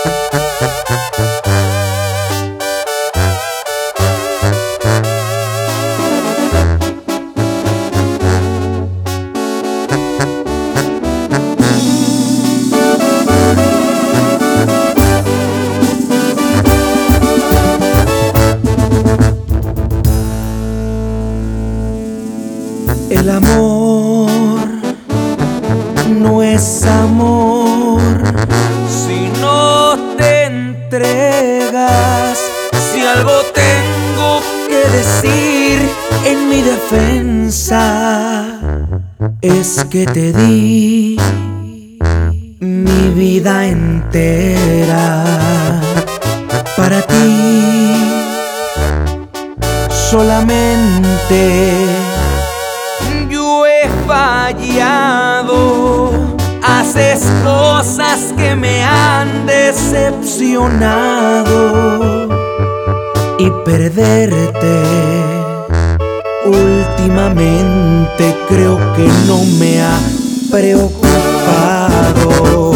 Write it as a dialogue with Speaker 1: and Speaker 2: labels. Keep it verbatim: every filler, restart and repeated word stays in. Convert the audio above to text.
Speaker 1: El amor no es amor si no te entregas. Si algo tengo que decir en mi defensa, es que te di mi vida entera para ti. Solamente yo he fallado, haces cosas que me han decepcionado, y perderte últimamente creo que no me ha preocupado.